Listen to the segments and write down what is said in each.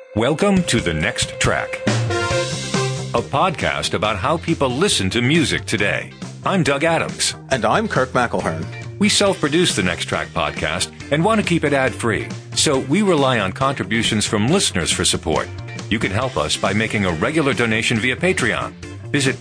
Welcome to The Next Track, a podcast about how people listen to music today. I'm Doug Adams. And I'm Kirk McElhearn. We self-produce the Next Track podcast and want to keep it ad-free, so we rely on contributions from listeners for support. You can help us by making a regular donation via Patreon. Visit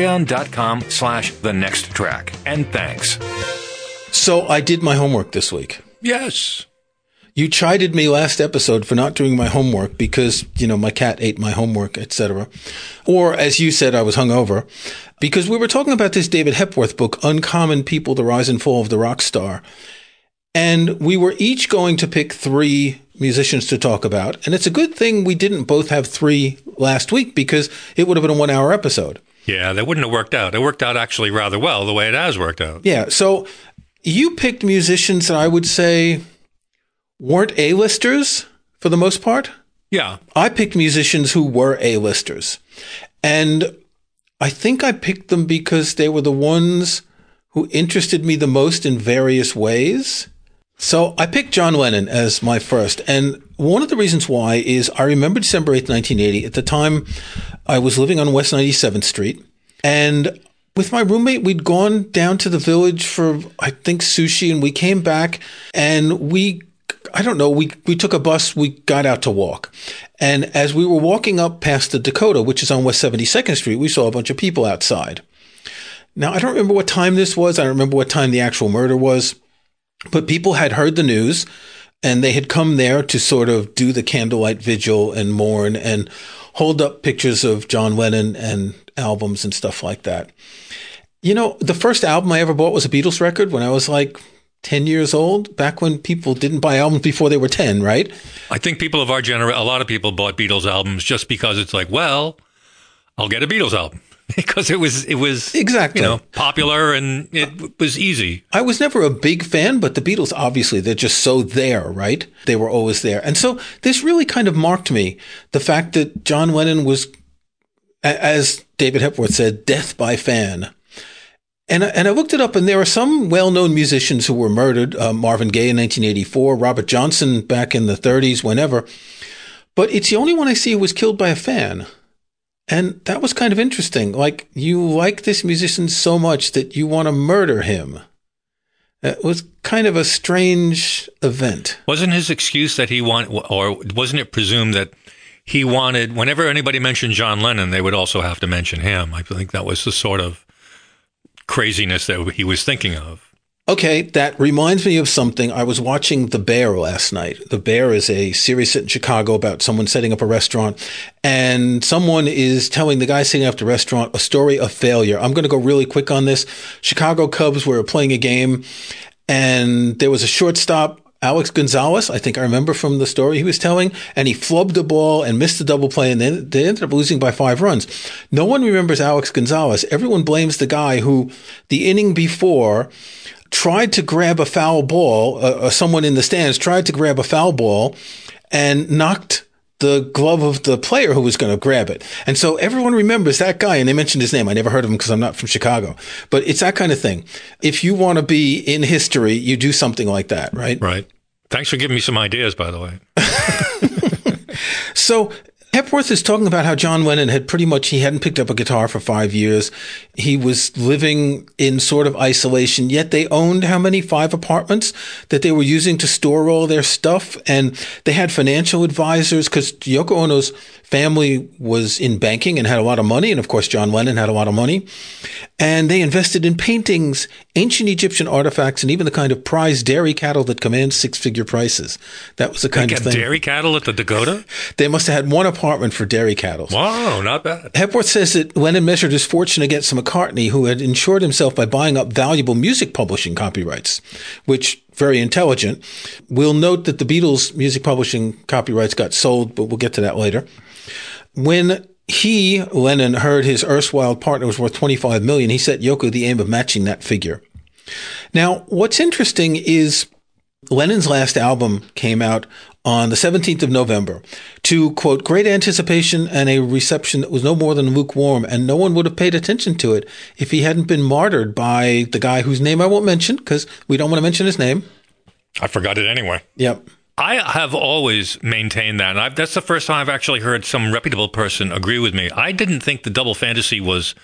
patreon.com/thenexttrack. And thanks. So I did my homework this week. Yes. You chided me last episode for not doing my homework because, my cat ate my homework, etc. Or, as you said, I was hungover. Because we were talking about this David Hepworth book, Uncommon People, The Rise and Fall of the Rock Star. And we were each going to pick 3 musicians to talk about. And it's a good thing we didn't both have 3 last week because it would have been a 1-hour episode. Yeah, that wouldn't have worked out. It worked out actually rather well the way it has worked out. Yeah, so you picked musicians that I would say weren't A-listers for the most part. Yeah. I picked musicians who were A-listers. And I think I picked them because they were the ones who interested me the most in various ways. So I picked John Lennon as my first. And one of the reasons why is I remember December 8th, 1980. At the time, I was living on West 97th Street. And with my roommate, we'd gone down to the Village for, I think, sushi. And we came back and we took a bus, we got out to walk. And as we were walking up past the Dakota, which is on West 72nd Street, we saw a bunch of people outside. Now, I don't remember what time this was. I don't remember what time the actual murder was. But people had heard the news, and they had come there to sort of do the candlelight vigil and mourn and hold up pictures of John Lennon and albums and stuff like that. The first album I ever bought was a Beatles record when I was like 10 years old, back when people didn't buy albums before they were 10, right? I think people of our generation, a lot of people bought Beatles albums just because it's like, well, I'll get a Beatles album because it was exactly popular and it was easy. I was never a big fan, but the Beatles, obviously, they're just so there, right? They were always there. And so this really kind of marked me, the fact that John Lennon was, as David Hepworth said, death by fan. And I looked it up, and there are some well-known musicians who were murdered. Marvin Gaye in 1984, Robert Johnson back in the 30s, whenever. But it's the only one I see who was killed by a fan. And that was kind of interesting. Like, you like this musician so much that you want to murder him. It was kind of a strange event. Wasn't his excuse that he or wasn't it presumed that he wanted, whenever anybody mentioned John Lennon, they would also have to mention him? I think that was the sort of craziness that he was thinking of. Okay, that reminds me of something. I was watching The Bear last night. The Bear is a series set in Chicago about someone setting up a restaurant, and someone is telling the guy setting up the restaurant a story of failure. I'm going to go really quick on this. Chicago Cubs were playing a game, and there was a shortstop, Alex Gonzalez, I think I remember from the story he was telling, and he flubbed the ball and missed the double play, and then they ended up losing by 5 runs. No one remembers Alex Gonzalez. Everyone blames the guy who, the inning before, tried to grab a foul ball, someone in the stands tried to grab a foul ball and knocked the glove of the player who was going to grab it. And so everyone remembers that guy, and they mentioned his name. I never heard of him because I'm not from Chicago. But it's that kind of thing. If you want to be in history, you do something like that, right? Right. Thanks for giving me some ideas, by the way. So Hepworth is talking about how John Lennon he hadn't picked up a guitar for 5 years. He was living in sort of isolation, yet they owned 5 apartments that they were using to store all their stuff. And they had financial advisors because Yoko Ono's family was in banking and had a lot of money. And of course, John Lennon had a lot of money. And they invested in paintings, ancient Egyptian artifacts, and even the kind of prized dairy cattle that commands 6-figure prices. That was the kind of thing. Dairy cattle at the Dakota? They must have had one apartment for dairy cattle. Wow, not bad. Hepworth says that Lennon measured his fortune against McCartney, who had insured himself by buying up valuable music publishing copyrights, which, very intelligent. We'll note that the Beatles' music publishing copyrights got sold, but we'll get to that later. When Lennon, heard his erstwhile partner was worth $25 million, he set Yoko the aim of matching that figure. Now, what's interesting is Lennon's last album came out on the 17th of November to, quote, great anticipation and a reception that was no more than lukewarm, and no one would have paid attention to it if he hadn't been martyred by the guy whose name I won't mention because we don't want to mention his name. I forgot it anyway. Yep. I have always maintained that. And that's the first time I've actually heard some reputable person agree with me. I didn't think the Double Fantasy was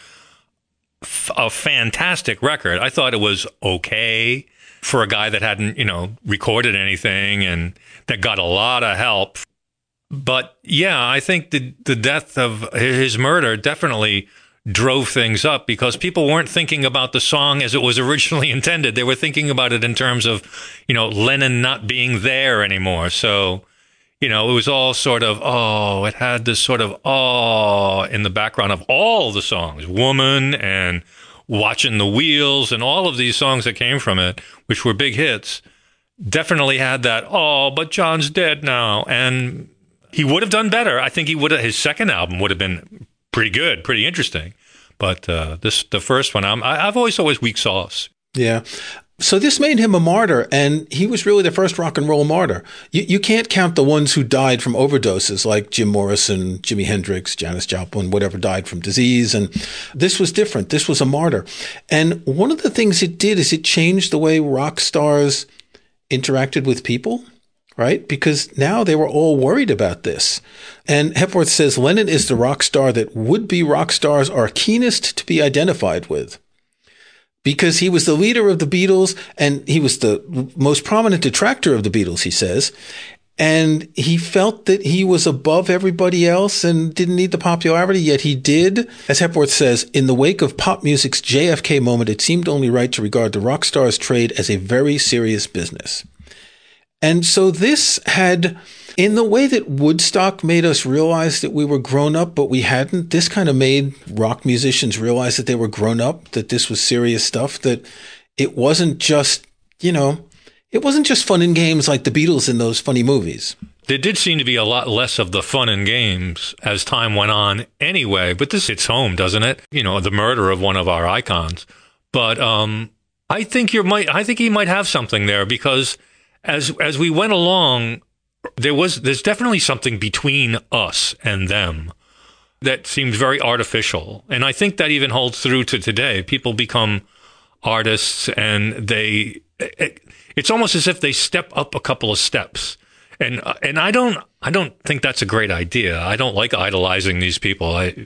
a fantastic record. I thought it was okay for a guy that hadn't, recorded anything and that got a lot of help. But yeah, I think the death of his murder definitely drove things up because people weren't thinking about the song as it was originally intended. They were thinking about it in terms of, Lennon not being there anymore. So, it was all sort of, it had this sort of in the background of all the songs, Woman and Watching the Wheels and all of these songs that came from it, which were big hits, definitely had that, but John's dead now. And he would have done better. I think his second album would have been pretty good, pretty interesting. But the first one, I've always thought was weak sauce. Yeah. So this made him a martyr, and he was really the first rock and roll martyr. You can't count the ones who died from overdoses, like Jim Morrison, Jimi Hendrix, Janis Joplin, whatever died from disease. And this was different. This was a martyr. And one of the things it did is it changed the way rock stars interacted with people, right? Because now they were all worried about this. And Hepworth says, Lennon is the rock star that would-be rock stars are keenest to be identified with. Because he was the leader of the Beatles and he was the most prominent detractor of the Beatles, he says. And he felt that he was above everybody else and didn't need the popularity, yet he did. As Hepworth says, in the wake of pop music's JFK moment, it seemed only right to regard the rock star's trade as a very serious business. And so this had, in the way that Woodstock made us realize that we were grown up, but we hadn't, this kind of made rock musicians realize that they were grown up, that this was serious stuff, that it wasn't just, it wasn't just fun and games like the Beatles in those funny movies. There did seem to be a lot less of the fun and games as time went on anyway, but this hits home, doesn't it? The murder of one of our icons. But I think he might have something there because as we went along, there's definitely something between us and them that seems very artificial. And I think that even holds through to today. People become artists and it's almost as if they step up a couple of steps. And I don't think that's a great idea. I don't like idolizing these people. I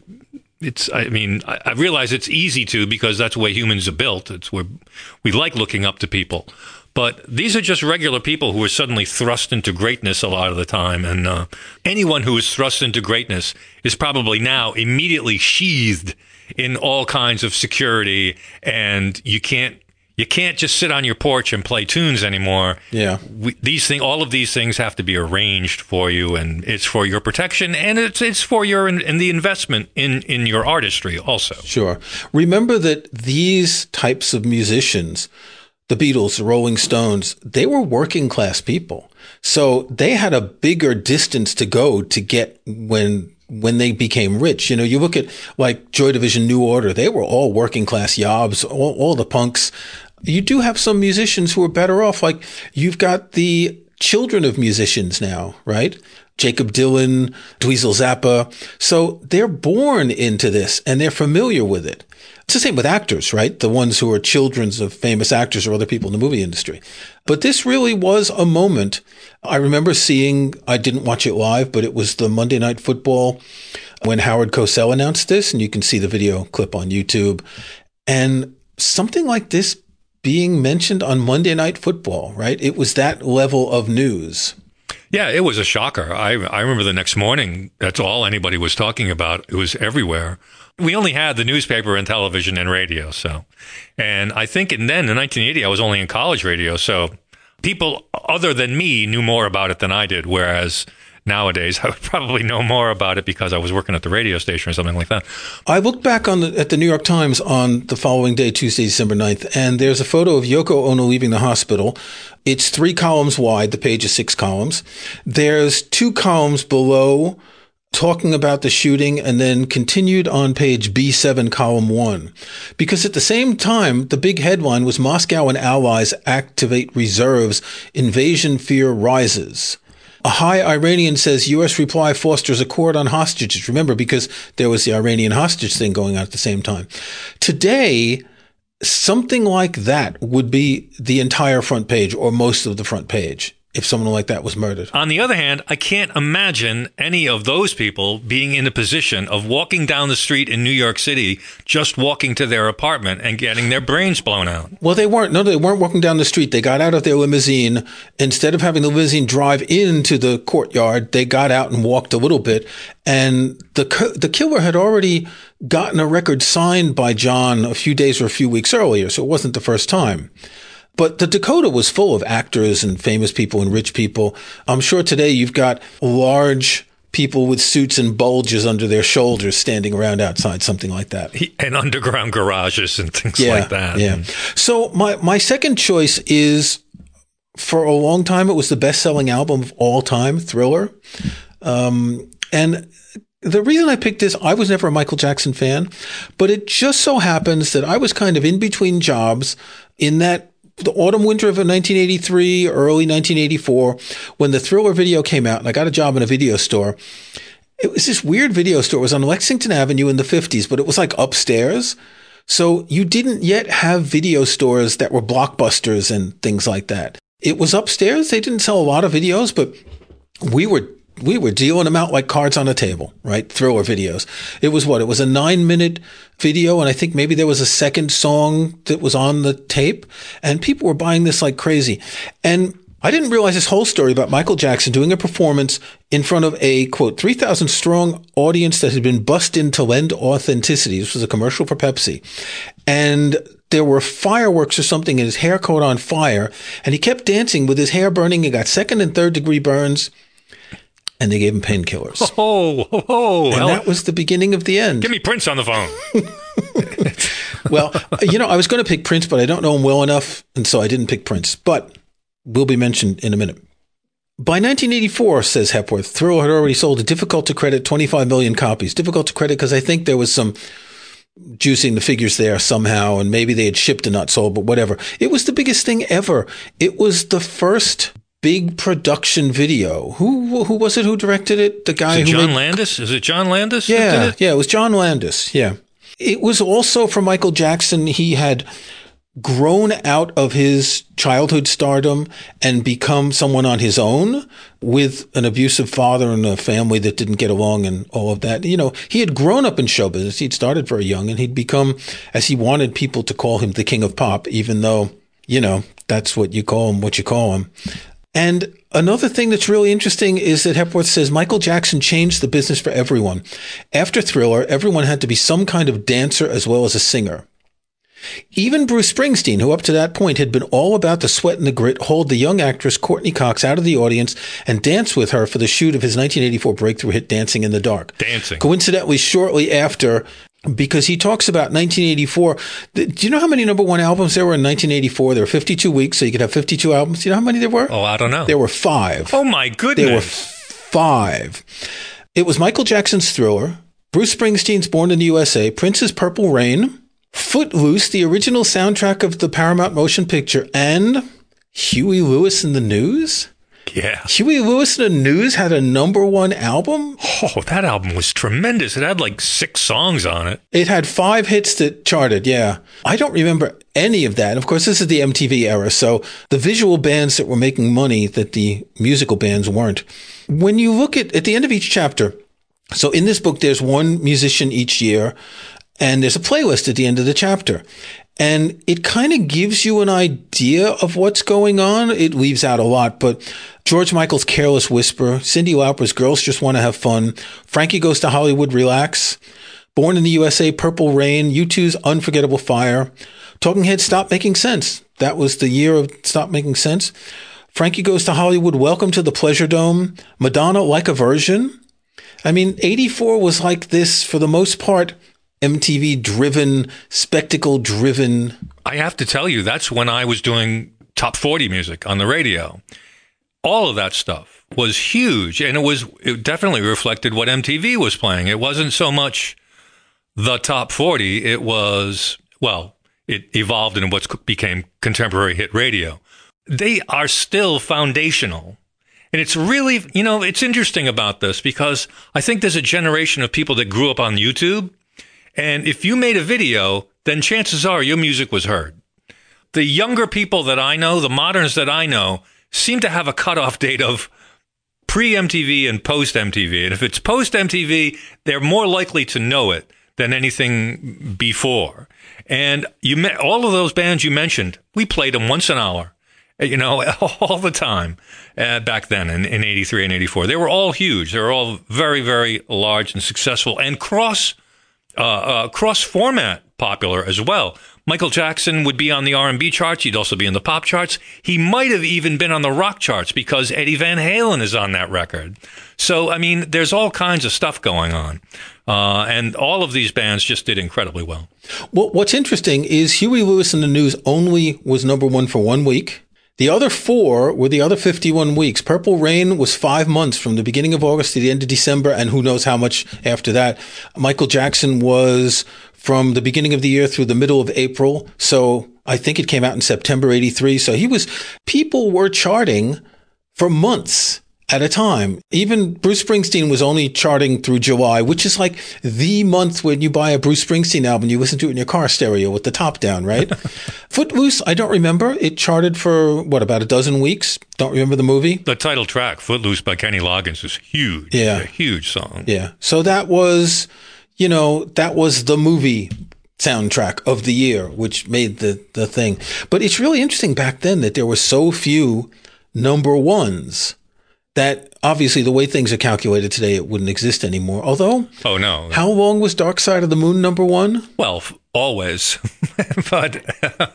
realize it's easy to because that's the way humans are built. It's where we like looking up to people. But these are just regular people who are suddenly thrust into greatness a lot of the time. And anyone who is thrust into greatness is probably now immediately sheathed in all kinds of security. And you can't just sit on your porch and play tunes anymore. Yeah. All of these things have to be arranged for you, and it's for your protection, and it's for your and the investment in your artistry also. Sure. Remember that these types of musicians, the Beatles, the Rolling Stones, they were working class people. So they had a bigger distance to go to get when they became rich. You look at like Joy Division, New Order, they were all working class yobs, all the punks. You do have some musicians who are better off. Like you've got the children of musicians now, right? Jacob Dylan, Dweezil Zappa. So they're born into this and they're familiar with it. It's the same with actors, right? The ones who are children of famous actors or other people in the movie industry. But this really was a moment. I remember I didn't watch it live, but it was the Monday Night Football when Howard Cosell announced this, and you can see the video clip on YouTube. And something like this being mentioned on Monday Night Football, right? It was that level of news. Yeah, it was a shocker. I remember the next morning, that's all anybody was talking about. It was everywhere. We only had the newspaper and television and radio. And I think in 1980, I was only in college radio. So people other than me knew more about it than I did. Whereas nowadays, I would probably know more about it because I was working at the radio station or something like that. I looked back at the New York Times on the following day, Tuesday, December 9th, and there's a photo of Yoko Ono leaving the hospital. It's 3 columns wide. The page is 6 columns. There's 2 columns below talking about the shooting and then continued on page B7, column 1. Because at the same time, the big headline was Moscow and allies activate reserves, invasion fear rises. A high Iranian says U.S. reply fosters accord on hostages. Remember, because there was the Iranian hostage thing going on at the same time. Today, something like that would be the entire front page or most of the front page. if someone like that was murdered. On the other hand, I can't imagine any of those people being in a position of walking down the street in New York City, just walking to their apartment and getting their brains blown out. Well, they weren't. No, they weren't walking down the street. They got out of their limousine. Instead of having the limousine drive into the courtyard, they got out and walked a little bit. And the killer had already gotten a record signed by John a few days or a few weeks earlier, so it wasn't the first time. But the Dakota was full of actors and famous people and rich people. I'm sure today you've got large people with suits and bulges under their shoulders standing around outside, something like that. And underground garages and things like that. Yeah. So my second choice is, for a long time, it was the best-selling album of all time, Thriller. And the reason I picked this, I was never a Michael Jackson fan, but it just so happens that I was kind of in between jobs in that the autumn, winter of 1983, early 1984, when the Thriller video came out, and I got a job in a video store. It was this weird video store. It was on Lexington Avenue in the 50s, but it was like upstairs. So you didn't yet have video stores that were Blockbusters and things like that. It was upstairs. They didn't sell a lot of videos, but we were dealing them out like cards on a table, right? Thriller videos. It was what? It was a 9-minute video. And I think maybe there was a second song that was on the tape, and people were buying this like crazy. And I didn't realize this whole story about Michael Jackson doing a performance in front of a, quote, 3,000 strong audience that had been bussed in to lend authenticity. This was a commercial for Pepsi. And there were fireworks or something, and his hair caught on fire. And he kept dancing with his hair burning. He got 2nd and 3rd degree burns. And they gave him painkillers. And that was the beginning of the end. Give me Prince on the phone. Well, I was going to pick Prince, but I don't know him well enough, and so I didn't pick Prince. But will be mentioned in a minute. By 1984, says Hepworth, Thriller had already sold a difficult to credit 25 million copies. Difficult to credit because I think there was some juicing the figures there somehow, and maybe they had shipped and not sold, but whatever. It was the biggest thing ever. It was the first big production video. Who was it who directed it? The guy John Landis? Is it John Landis? Yeah, that did it? Yeah, it was John Landis. Yeah. It was also for Michael Jackson. He had grown out of his childhood stardom and become someone on his own with an abusive father and a family that didn't get along and all of that. He had grown up in show business. He'd started very young, and he'd become, as he wanted people to call him, the king of pop, even though, that's what you call him. And another thing that's really interesting is that Hepworth says Michael Jackson changed the business for everyone. After Thriller, everyone had to be some kind of dancer as well as a singer. Even Bruce Springsteen, who up to that point had been all about the sweat and the grit, hauled the young actress Courtney Cox out of the audience and danced with her for the shoot of his 1984 breakthrough hit Dancing in the Dark. Dancing. Coincidentally, shortly after, because he talks about 1984. Do you know how many number one albums there were in 1984? There were 52 weeks, so you could have 52 albums. Do you know how many there were? Oh, I don't know. There were 5. Oh, my goodness. There were 5. It was Michael Jackson's Thriller, Bruce Springsteen's Born in the USA, Prince's Purple Rain, Footloose, the original soundtrack of the Paramount motion picture, and Huey Lewis and the News. Yeah. Huey Lewis and the News had a number one album. Oh, that album was tremendous. It had like 6 songs on it. It had 5 hits that charted, yeah. I don't remember any of that. Of course, this is the MTV era, so the visual bands that were making money that the musical bands weren't. When you look at the end of each chapter, so in this book, there's one musician each year, and there's a playlist at the end of the chapter. And it kind of gives you an idea of what's going on. It leaves out a lot, but George Michael's Careless Whisper, Cyndi Lauper's Girls Just Want to Have Fun, Frankie Goes to Hollywood, Relax, Born in the USA, Purple Rain, U2's Unforgettable Fire, Talking Heads, Stop Making Sense. That was the year of Stop Making Sense. Frankie Goes to Hollywood, Welcome to the Pleasure Dome, Madonna, Like a Virgin. I mean, 84 was like this, for the most part, MTV-driven, spectacle-driven. I have to tell you, that's when I was doing top 40 music on the radio. All of that stuff was huge, and it definitely reflected what MTV was playing. It wasn't so much the top 40. It was, it evolved into what became contemporary hit radio. They are still foundational. And it's really, it's interesting about this because I think there's a generation of people that grew up on YouTube. And if you made a video, then chances are your music was heard. The younger people that I know, the moderns that I know, seem to have a cutoff date of pre-MTV and post-MTV. And if it's post-MTV, they're more likely to know it than anything before. And all of those bands you mentioned, we played them once an hour, all the time back then in 83 and 84. They were all huge. They were all very, very large and successful and cross-format popular as well. Michael Jackson would be on the R&B charts. He'd also be in the pop charts. He might have even been on the rock charts because Eddie Van Halen is on that record. So, I mean, there's all kinds of stuff going on. And all of these bands just did incredibly well. Well, what's interesting is Huey Lewis and the News only was number one for 1 week. The other 4 were the other 51 weeks. Purple Rain was 5 months from the beginning of August to the end of December, and who knows how much after that. Michael Jackson was from the beginning of the year through the middle of April. So I think it came out in September 83. So people were charting for months at a time. Even Bruce Springsteen was only charting through July, which is like the month when you buy a Bruce Springsteen album, you listen to it in your car stereo with the top down, right? Footloose, I don't remember. It charted for, about a dozen weeks? Don't remember the movie? The title track, Footloose by Kenny Loggins, is huge. Yeah. A huge song. Yeah. So that was, that was the movie soundtrack of the year, which made the thing. But it's really interesting back then that there were so few number ones that obviously the way things are calculated today, it wouldn't exist anymore. Although, oh no, how long was Dark Side of the Moon number one? Well, always. But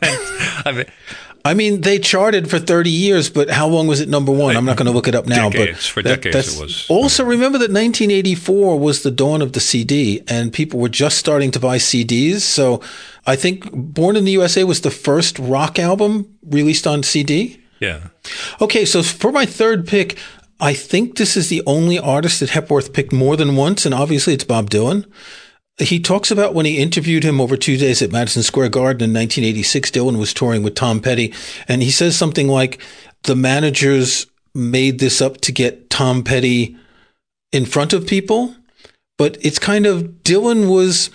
I mean, they charted for 30 years, but how long was it number one? I'm not going to look it up now. Decades. For decades it was. Also, remember that 1984 was the dawn of the CD, and people were just starting to buy CDs. So I think Born in the USA was the first rock album released on CD. Yeah. Okay, so for my third pick, I think this is the only artist that Hepworth picked more than once, and obviously it's Bob Dylan. He talks about when he interviewed him over 2 days at Madison Square Garden in 1986. Dylan was touring with Tom Petty, and he says something like, the managers made this up to get Tom Petty in front of people, but it's kind of, Dylan was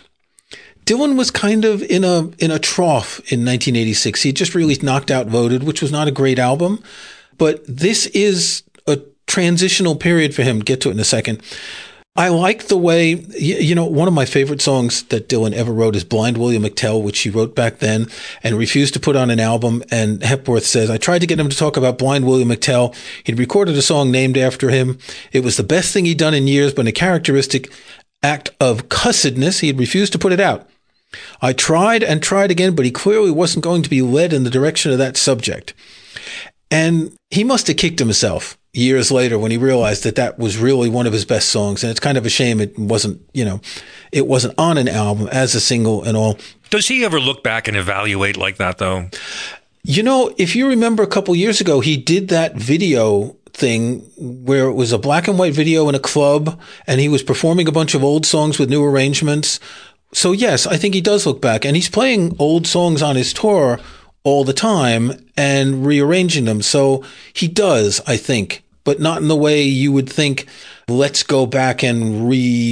kind of in a trough in 1986. He just released Knocked Out Voted, which was not a great album, but this is a transitional period for him. Get to it in a second. I like the way, one of my favorite songs that Dylan ever wrote is Blind Willie McTell, which he wrote back then and refused to put on an album. And Hepworth says, I tried to get him to talk about Blind Willie McTell. He'd recorded a song named after him. It was the best thing he'd done in years, but in a characteristic act of cussedness, he had refused to put it out. I tried and tried again, but he clearly wasn't going to be led in the direction of that subject. And he must have kicked himself years later when he realized that was really one of his best songs. And it's kind of a shame it wasn't on an album as a single and all. Does he ever look back and evaluate like that, though? If you remember a couple years ago, he did that video thing where it was a black and white video in a club, and he was performing a bunch of old songs with new arrangements. So yes, I think he does look back, and he's playing old songs on his tour all the time and rearranging them. So he does, I think, but not in the way you would think, let's go back and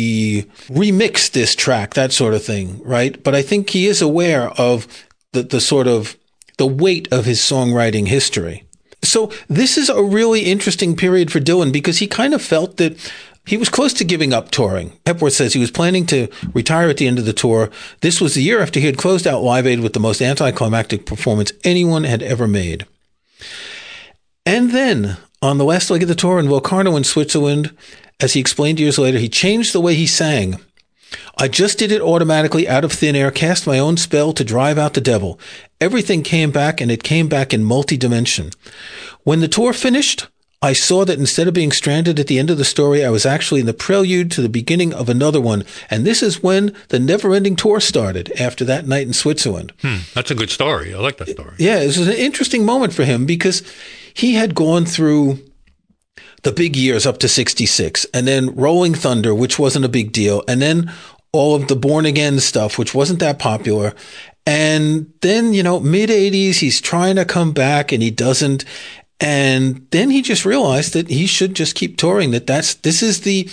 remix this track, that sort of thing, right? But I think he is aware of the sort of the weight of his songwriting history. So this is a really interesting period for Dylan because he kind of felt that he was close to giving up touring. Hepworth says he was planning to retire at the end of the tour. This was the year after he had closed out Live Aid with the most anticlimactic performance anyone had ever made. And then, on the last leg of the tour in Locarno in Switzerland, as he explained years later, he changed the way he sang. I just did it automatically out of thin air, cast my own spell to drive out the devil. Everything came back, and it came back in multi-dimension. When the tour finished, I saw that instead of being stranded at the end of the story, I was actually in the prelude to the beginning of another one. And this is when the never-ending tour started after that night in Switzerland. That's a good story. I like that story. Yeah, it was an interesting moment for him because he had gone through the big years up to 66, and then Rolling Thunder, which wasn't a big deal, and then all of the Born Again stuff, which wasn't that popular. And then, mid-80s, he's trying to come back, and he doesn't. And then he just realized that he should just keep touring, this is the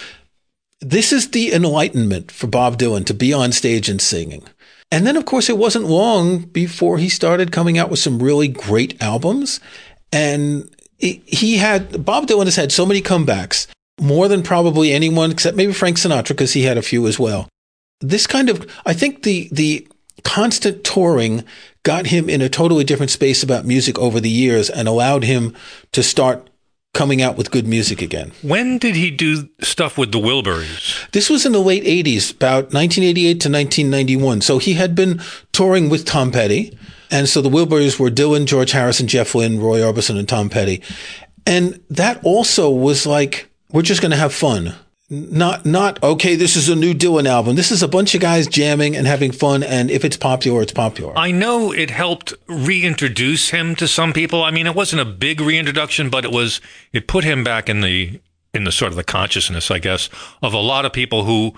enlightenment for Bob Dylan, to be on stage and singing. And then, of course, it wasn't long before he started coming out with some really great albums. And Bob Dylan has had so many comebacks, more than probably anyone except maybe Frank Sinatra, because he had a few as well. This kind of, I think the constant touring got him in a totally different space about music over the years and allowed him to start coming out with good music again. When did he do stuff with the Wilburys? This was in the late 80s, about 1988 to 1991. So he had been touring with Tom Petty. And so the Wilburys were Dylan, George Harrison, Jeff Lynne, Roy Orbison, and Tom Petty. And that also was like, we're just going to have fun. Not, okay, this is a new Dylan album. This is a bunch of guys jamming and having fun, and if it's popular, it's popular. I know it helped reintroduce him to some people. I mean, it wasn't a big reintroduction, but it put him back in the sort of the consciousness, I guess, of a lot of people who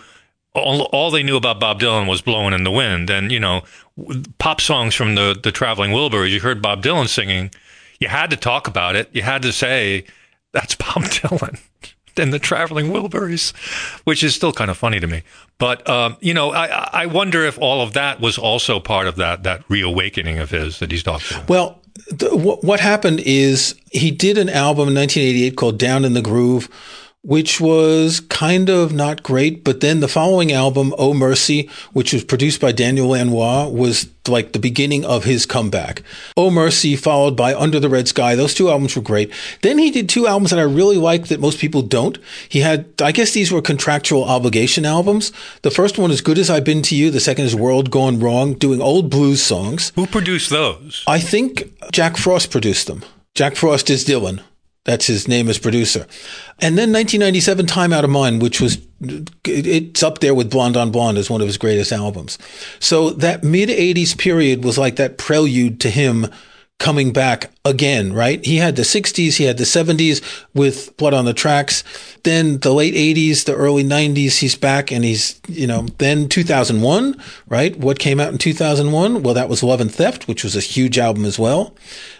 all they knew about Bob Dylan was Blowin' in the Wind. And, you know, pop songs from the Traveling Wilburys, you heard Bob Dylan singing, you had to talk about it. You had to say, that's Bob Dylan. And the Traveling Wilburys, which is still kind of funny to me. But, you know, I wonder if all of that was also part of that reawakening of his that he's talking about. Well, what happened is he did an album in 1988 called Down in the Groove, which was kind of not great. But then the following album, Oh Mercy, which was produced by Daniel Lanois, was like the beginning of his comeback. Oh Mercy, followed by Under the Red Sky. Those two albums were great. Then he did two albums that I really like that most people don't. He had, I guess these were contractual obligation albums. The first one is Good As I've Been to You. The second is World Gone Wrong, doing old blues songs. Who produced those? I think Jack Frost produced them. Jack Frost is Dylan. That's his name as producer. And then 1997, Time Out of Mind, which was, it's up there with Blonde on Blonde as one of his greatest albums. So that mid-'80s period was like that prelude to him coming back again, right? He had the 60s, he had the 70s with Blood on the Tracks. Then the late 80s, the early 90s, he's back, and he's, you know, then 2001, right? What came out in 2001? Well, that was Love and Theft, which was a huge album as well.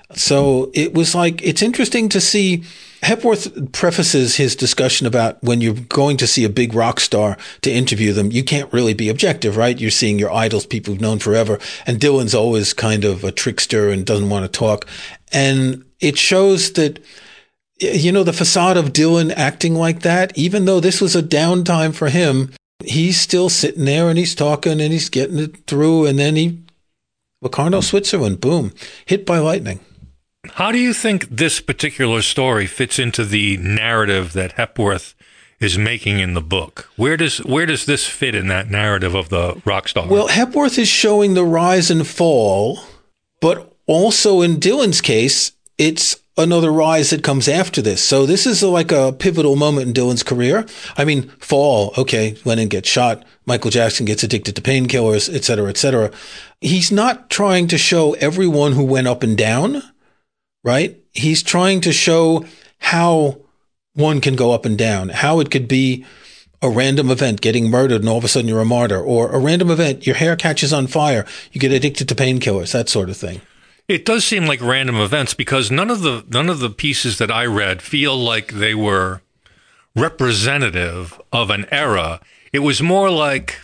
So it was like, it's interesting to see. Hepworth prefaces his discussion about when you're going to see a big rock star to interview them, you can't really be objective, right? You're seeing your idols, people you've known forever. And Dylan's always kind of a trickster and doesn't want to talk. And it shows that, you know, the facade of Dylan acting like that, even though this was a downtime for him, he's still sitting there and he's talking and he's getting it through. And then Locarno, Switzerland, boom, hit by lightning. How do you think this particular story fits into the narrative that Hepworth is making in the book? Where does this fit in that narrative of the rock star? Well, Hepworth is showing the rise and fall, but also in Dylan's case, it's another rise that comes after this. So this is like a pivotal moment in Dylan's career. I mean, fall, okay, Lennon gets shot, Michael Jackson gets addicted to painkillers, et cetera, et cetera. He's not trying to show everyone who went up and down, right? He's trying to show how one can go up and down, how it could be a random event, getting murdered and all of a sudden you're a martyr, or a random event, your hair catches on fire, you get addicted to painkillers, that sort of thing. It does seem like random events because none of the pieces that I read feel like they were representative of an era. It was more like,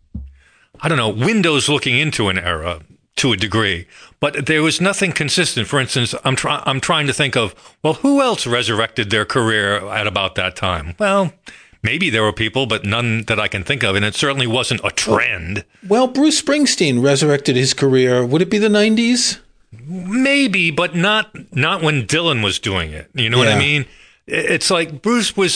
I don't know, windows looking into an era to a degree, but there was nothing consistent. For instance, I'm trying to think of, well, who else resurrected their career at about that time? Well, maybe there were people, but none that I can think of, and it certainly wasn't a trend. Well, Bruce Springsteen resurrected his career. Would it be the 90s? Maybe, but not when Dylan was doing it. You know what I mean? It's like Bruce had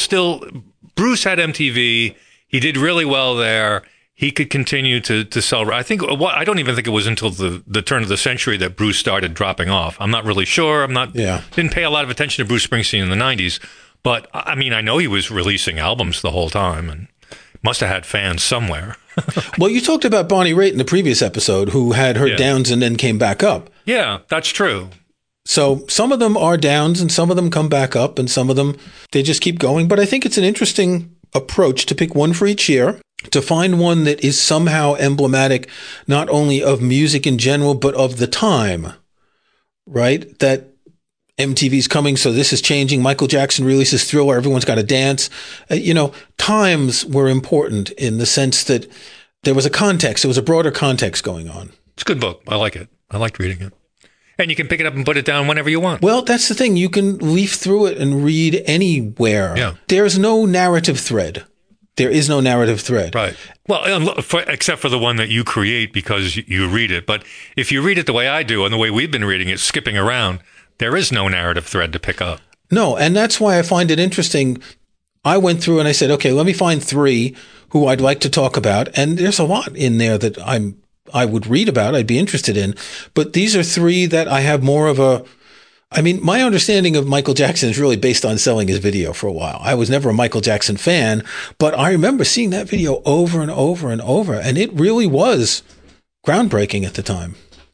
MTV. He did really well there. He could continue to sell. I don't even think it was until the turn of the century that Bruce started dropping off. I'm not really sure. Didn't pay a lot of attention to Bruce Springsteen in the 90s. But I mean, I know he was releasing albums the whole time and must have had fans somewhere. Well, you talked about Bonnie Raitt in the previous episode, who had her downs and then came back up. Yeah, that's true. So some of them are downs and some of them come back up and some of them, they just keep going. But I think it's an interesting approach to pick one for each year, to find one that is somehow emblematic, not only of music in general, but of the time, right? That MTV's coming, so this is changing. Michael Jackson releases Thriller, everyone's got to dance. Times were important in the sense that there was a context, there was a broader context going on. It's a good book. I like it. I liked reading it. And you can pick it up and put it down whenever you want. Well, that's the thing. You can leaf through it and read anywhere. Yeah. There's no narrative thread. There is no narrative thread. Right. Well, except for the one that you create because you read it. But if you read it the way I do and the way we've been reading it, skipping around, there is no narrative thread to pick up. No, and that's why I find it interesting. I went through and I said, okay, let me find 3 who I'd like to talk about. And there's a lot in there that I would read about, I'd be interested in. But these are 3 that I have more of a, I mean, my understanding of Michael Jackson is really based on selling his video for a while. I was never a Michael Jackson fan, but I remember seeing that video over and over and over, and it really was groundbreaking at the time.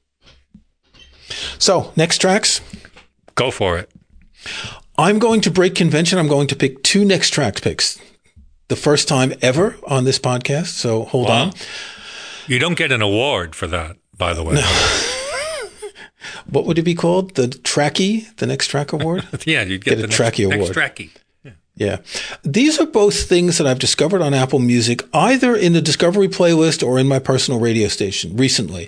So, next tracks? Go for it. I'm going to break convention. I'm going to pick 2 next track picks. The first time ever on this podcast, so hold on. You don't get an award for that, by the way. No. What would it be called? The Trackie? The Next Track Award? Yeah, you'd get the Trackie Award. Next Trackie. Yeah. These are both things that I've discovered on Apple Music, either in the Discovery playlist or in my personal radio station recently.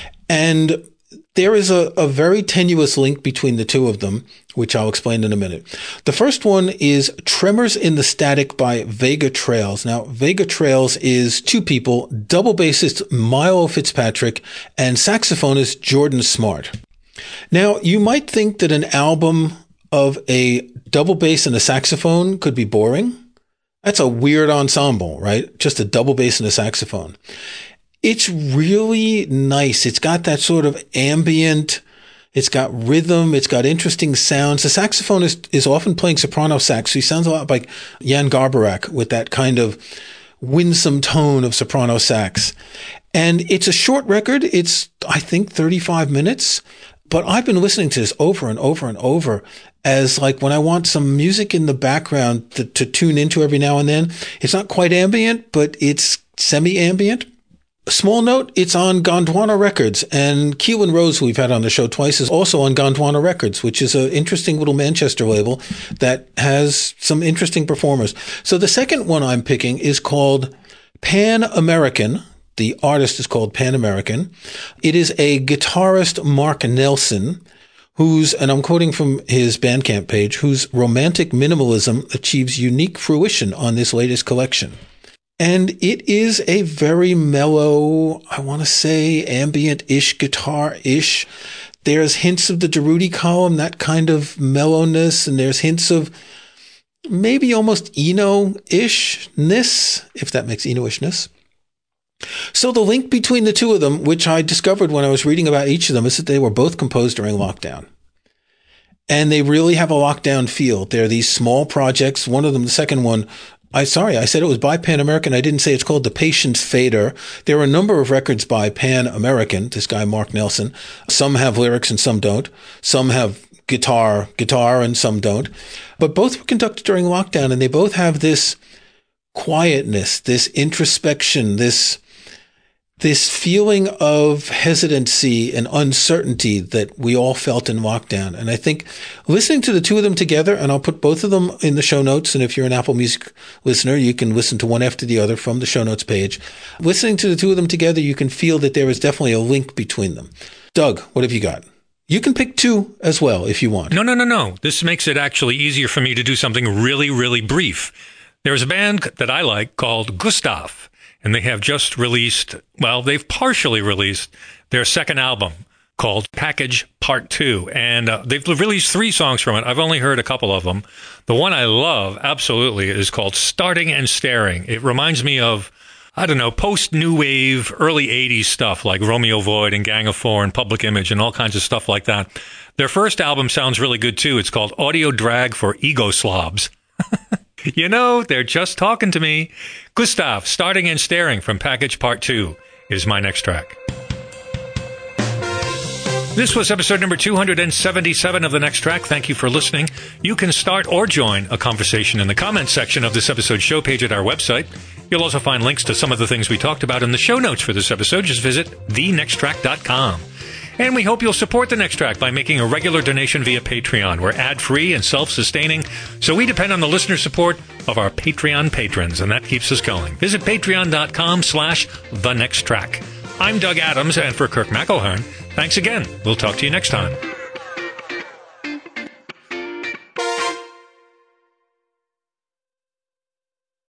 And there is a very tenuous link between the 2 of them, which I'll explain in a minute. The first one is Tremors in the Static by Vega Trails. Now, Vega Trails is 2 people, double bassist Milo Fitzpatrick and saxophonist Jordan Smart. Now, you might think that an album of a double bass and a saxophone could be boring. That's a weird ensemble, right? Just a double bass and a saxophone. It's really nice. It's got that sort of ambient, it's got rhythm, it's got interesting sounds. The saxophonist is often playing soprano sax, so he sounds a lot like Jan Garbarek with that kind of winsome tone of soprano sax. And it's a short record. It's, I think, 35 minutes. But I've been listening to this over and over and over as like when I want some music in the background to tune into every now and then. It's not quite ambient, but it's semi-ambient. A small note, it's on Gondwana Records, and Keelan Rose, who we've had on the show twice, is also on Gondwana Records, which is an interesting little Manchester label that has some interesting performers. So the second one I'm picking is called Pan American. The artist is called Pan American. It is a guitarist, Mark Nelson, whose, and I'm quoting from his Bandcamp page, whose romantic minimalism achieves unique fruition on this latest collection. And it is a very mellow, I want to say ambient-ish, guitar-ish. There's hints of the Darude column, that kind of mellowness, and there's hints of maybe almost Eno-ishness, if that makes Eno-ishness. So the link between the 2 of them, which I discovered when I was reading about each of them, is that they were both composed during lockdown. And they really have a lockdown feel. They're these small projects. One of them, the second one, I said it was by Pan American. I didn't say it's called The Patience Fader. There are a number of records by Pan American, this guy Mark Nelson. Some have lyrics and some don't. Some have guitar and some don't. But both were conducted during lockdown, and they both have this quietness, this introspection, this feeling of hesitancy and uncertainty that we all felt in lockdown. And I think listening to the 2 of them together, and I'll put both of them in the show notes, and if you're an Apple Music listener, you can listen to one after the other from the show notes page. Listening to the 2 of them together, you can feel that there is definitely a link between them. Doug, what have you got? You can pick 2 as well if you want. No. This makes it actually easier for me to do something really, really brief. There's a band that I like called Gustav. And they have just released, they've partially released their second album called Package Part 2. And they've released 3 songs from it. I've only heard a couple of them. The one I love, absolutely, is called Starting and Staring. It reminds me of, post-New Wave, early 80s stuff like Romeo Void and Gang of Four and Public Image and all kinds of stuff like that. Their first album sounds really good, too. It's called Audio Drag for Ego Slobs. They're just talking to me. Gustav, Starting and Staring from Package Part 2 is my next track. This was episode number 277 of The Next Track. Thank you for listening. You can start or join a conversation in the comments section of this episode's show page at our website. You'll also find links to some of the things we talked about in the show notes for this episode. Just visit thenexttrack.com. And we hope you'll support The Next Track by making a regular donation via Patreon. We're ad-free and self-sustaining, so we depend on the listener support of our Patreon patrons, and that keeps us going. Visit patreon.com/thenexttrack. I'm Doug Adams, and for Kirk McElhearn, thanks again. We'll talk to you next time.